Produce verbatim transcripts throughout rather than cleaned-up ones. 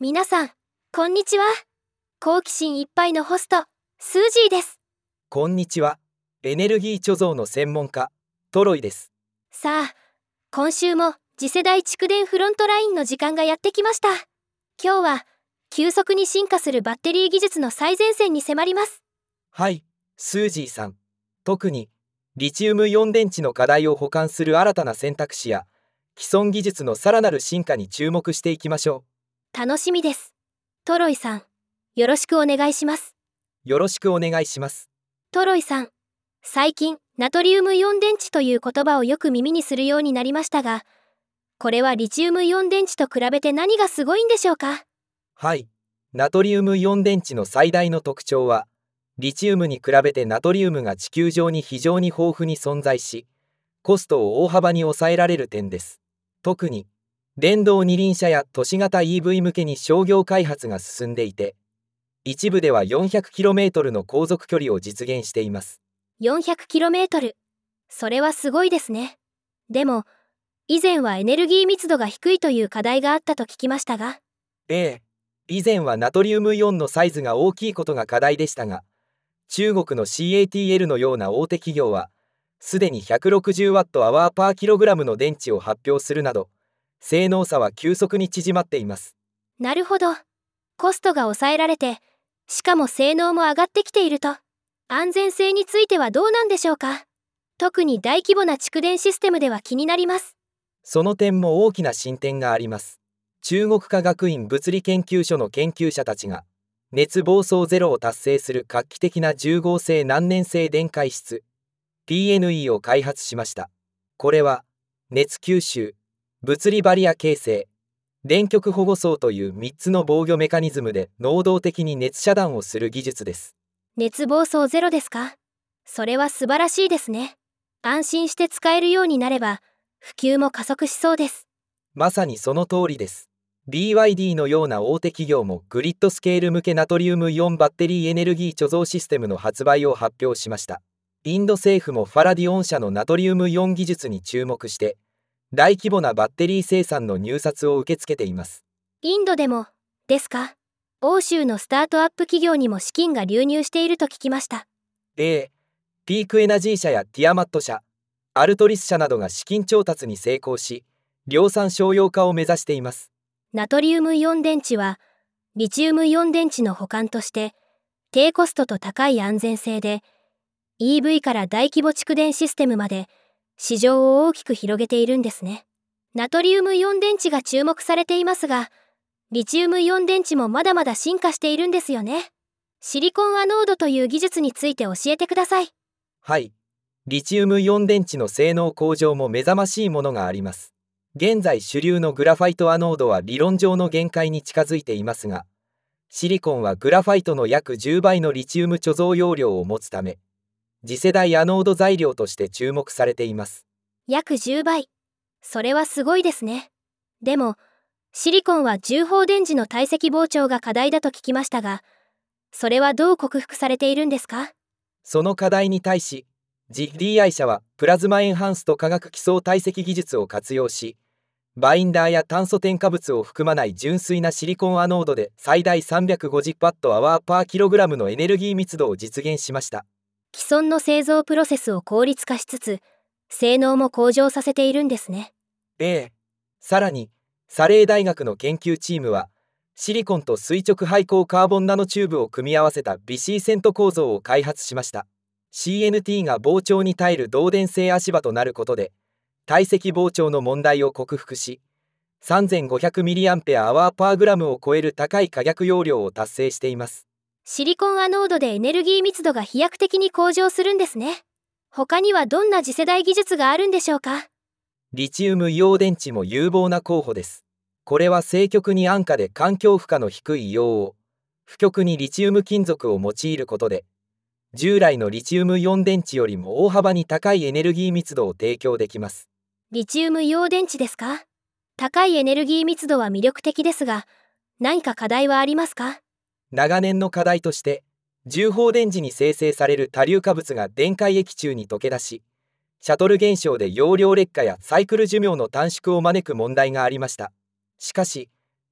皆さん、こんにちは。好奇心いっぱいのホスト、スージーです。 こんにちは。エネルギー貯蔵の専門家、トロイです。 さあ、今週も次世代蓄電フロントラインの時間がやってきました。今日は、急速に進化するバッテリー技術の最前線に迫ります。 はい、スージーさん。特に、リチウムイオン電池の課題を補完する新たな選択肢や、既存技術のさらなる進化に注目していきましょう。楽しみです。トロイさん、よろしくお願いします。 よろしくお願いします。 トロイさん、最近、ナトリウムイオン電池という言葉をよく耳にするようになりましたが、これはリチウムイオン電池と比べて何がすごいんでしょうか？ はい、ナトリウムイオン電池の最大の特徴は、リチウムに比べてナトリウムが地球上に非常に豊富に存在し、コストを大幅に抑えられる点です。特に、電動二輪車や都市型 イーブイ 向けに商業開発が進んでいて、一部では よんひゃくキロメートル の航続距離を実現しています。 よんひゃくキロメートル。それはすごいですね。でも、以前はエネルギー密度が低いという課題があったと聞きましたが。 ええ、以前はナトリウムイオンのサイズが大きいことが課題でしたが、中国の シーエーティーエル のような大手企業は、すでに ひゃくろくじゅうワットアワーパーキログラムの電池を発表するなど、性能差は急速に縮まっています。 なるほど。コストが抑えられて、しかも性能も上がってきていると、安全性についてはどうなんでしょうか？特に大規模な蓄電システムでは気になります。 その点も大きな進展があります。中国科学院物理研究所の研究者たちが、熱暴走ゼロを達成する画期的な重合性難燃性電解質 ピーエヌイー を開発しました。これは熱吸収、物理バリア形成、電極保護層というみっつの防御メカニズムで能動的に熱遮断をする技術です。 熱暴走ゼロですか？それは素晴らしいですね。安心して使えるようになれば、普及も加速しそうです。 まさにその通りです。ビーワイディー のような大手企業もグリッドスケール向けナトリウムイオンバッテリーエネルギー貯蔵システムの発売を発表しました。インド政府もファラディオン社のナトリウムイオン技術に注目して、大規模なバッテリー生産の入札を受け付けています。 インドでも、ですか？欧州のスタートアップ企業にも資金が流入していると聞きました。 ええ、ピークエナジー社やティアマット社、アルトリス社などが資金調達に成功し、量産商用化を目指しています。 ナトリウムイオン電池は、リチウムイオン電池の補完として、低コストと高い安全性で、イーブイ から大規模蓄電システムまで、市場を大きく広げているんですね。ナトリウムイオン電池が注目されていますが、リチウムイオン電池もまだまだ進化しているんですよね。シリコンアノードという技術について教えてください。 はい、リチウムイオン電池の性能向上も目覚ましいものがあります。現在主流のグラファイトアノードは理論上の限界に近づいていますが、シリコンはグラファイトの約じゅうばいのリチウム貯蔵容量を持つため、次世代アノード材料として注目されています。 約じゅうばい。それはすごいですね。でも、シリコンは重放電池の体積膨張が課題だと聞きましたが、それはどう克服されているんですか？ その課題に対し、ジーディーアイ 社はプラズマエンハンスと化学基礎体積技術を活用し、バインダーや炭素添加物を含まない純粋なシリコンアノードで最大 さんびゃくごじゅうワットアワーパーキログラムのエネルギー密度を実現しました。 既存の製造プロセスを効率化しつつ、性能も向上させているんですね。 ええ、さらに、サレー大学の研究チームは、シリコンと垂直配光カーボンナノチューブを組み合わせた微シーセント構造を開発しました。シーエヌティー が膨張に耐える導電性足場となることで、体積膨張の問題を克服し、さんぜんごひゃくミリアンペアアワーパーグラムを超える高い可逆容量を達成しています。 シリコンアノードでエネルギー密度が飛躍的に向上するんですね。他にはどんな次世代技術があるんでしょうか？ リチウム硫黄電池も有望な候補です。これは正極に安価で環境負荷の低い硫黄を、負極にリチウム金属を用いることで、従来のリチウムイオン電池よりも大幅に高いエネルギー密度を提供できます。 リチウム硫黄電池ですか？高いエネルギー密度は魅力的ですが、何か課題はありますか？ 長年の課題として、重放電時に生成される多硫化物が電解液中に溶け出し、シャトル現象で容量劣化やサイクル寿命の短縮を招く問題がありました。しかし、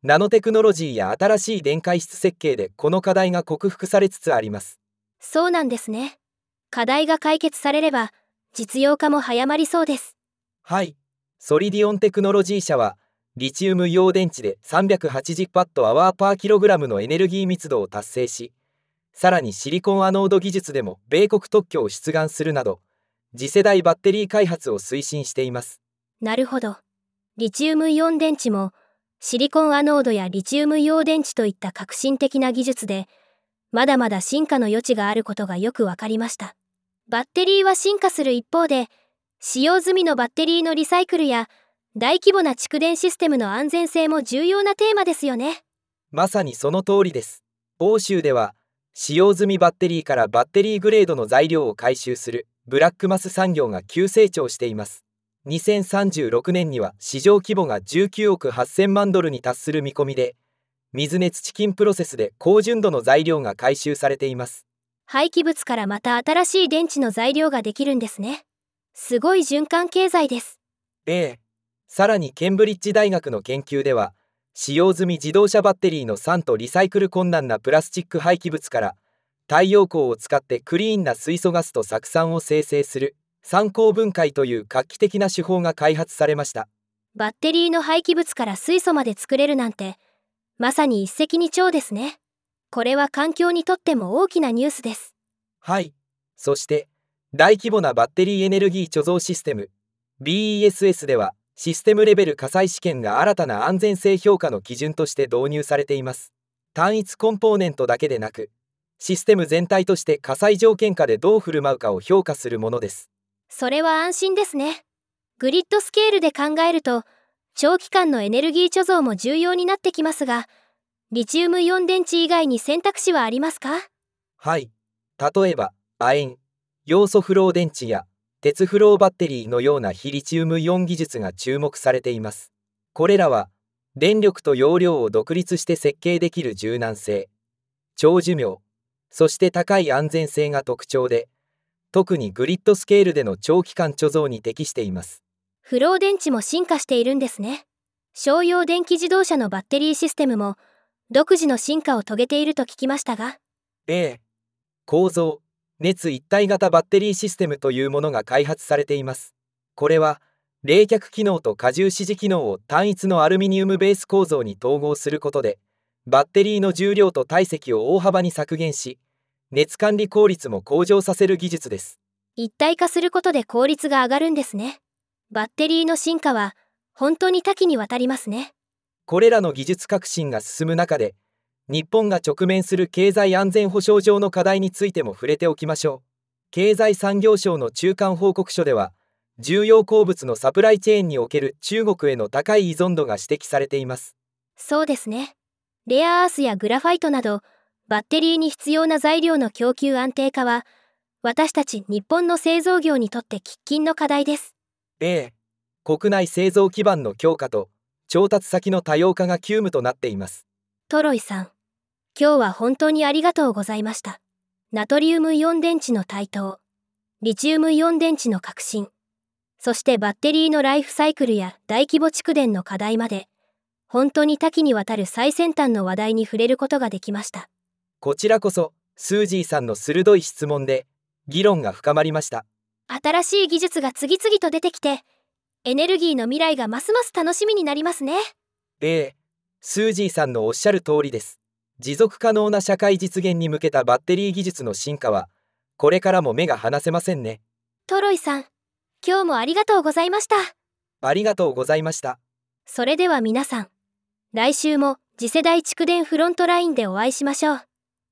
ナノテクノロジーや新しい電解質設計でこの課題が克服されつつあります。 そうなんですね。課題が解決されれば実用化も早まりそうです。 はい。ソリディオンテクノロジー社はリチウム陽電池で さんびゃくはちじゅうワットアワーパーキログラムのエネルギー密度を達成し、さらにシリコンアノード技術でも米国特許を出願するなど、次世代バッテリー開発を推進しています。 なるほど。リチウムイオン電池もシリコンアノードやリチウム陽電池といった革新的な技術でまだまだ進化の余地があることがよくわかりました。バッテリーは進化する一方で、使用済みのバッテリーのリサイクルや大規模な蓄電システムの安全性も重要なテーマですよね。 まさにその通りです。欧州では使用済みバッテリーからバッテリーグレードの材料を回収するブラックマス産業が急成長しています。にせんさんじゅうろくねんには市場規模がじゅうきゅうおくはっせんまんドルに達する見込みで、水根土金プロセスで高純度の材料が回収されています。 廃棄物からまた新しい電池の材料ができるんですね。すごい循環経済です。 ええ。さらにケンブリッジ大学の研究では、使用済み自動車バッテリーの酸とリサイクル困難なプラスチック廃棄物から太陽光を使ってクリーンな水素ガスと酢酸を生成する酸鉱分解という画期的な手法が開発されました。 バッテリーの廃棄物から水素まで作れるなんて、まさに一石二鳥ですね。これは環境にとっても大きなニュースです。 はい。そして大規模なバッテリーエネルギー貯蔵システム ビーイーエスエス ではシステムレベル火災試験が新たな安全性評価の基準として導入されています。単一コンポーネントだけでなく、システム全体として火災条件下でどう振る舞うかを評価するものです。 それは安心ですね。グリッドスケールで考えると、長期間のエネルギー貯蔵も重要になってきますが、リチウムイオン電池以外に選択肢はありますか？ はい。例えば、亜鉛、ヨウ素フロー電池や鉄フローバッテリーのような非リチウムイオン技術が注目されています。これらは、電力と容量を独立して設計できる柔軟性、長寿命、そして高い安全性が特徴で、特にグリッドスケールでの長期間貯蔵に適しています。 フロー電池も進化しているんですね。商用電気自動車のバッテリーシステムも独自の進化を遂げていると聞きましたが。 ええ。構造、熱一体型バッテリーシステムというものが開発されています。これは、冷却機能と荷重指示機能を単一のアルミニウムベース構造に統合することで、バッテリーの重量と体積を大幅に削減し、熱管理効率も向上させる技術です。 一体化することで効率が上がるんですね。バッテリーの進化は本当に多岐にわたりますね。 これらの技術革新が進む中で、日本が直面する経済安全保障上の課題についても触れておきましょう。経済産業省の中間報告書では、重要鉱物のサプライチェーンにおける中国への高い依存度が指摘されています。 そうですね。レアアースやグラファイトなど、バッテリーに必要な材料の供給安定化は、私たち日本の製造業にとって喫緊の課題です。 ええ。国内製造基盤の強化と調達先の多様化が急務となっています。 トロイさん、今日は本当にありがとうございました。ナトリウムイオン電池の台頭、リチウムイオン電池の革新、そしてバッテリーのライフサイクルや大規模蓄電の課題まで、本当に多岐にわたる最先端の話題に触れることができました。 こちらこそ、スージーさんの鋭い質問で、議論が深まりました。 新しい技術が次々と出てきて、エネルギーの未来がますます楽しみになりますね。 ええ、スージーさんのおっしゃる通りです。持続可能な社会実現に向けたバッテリー技術の進化は、これからも目が離せませんね。 トロイさん、今日もありがとうございました。 ありがとうございました。 それでは皆さん、来週も次世代蓄電フロントラインでお会いしましょう。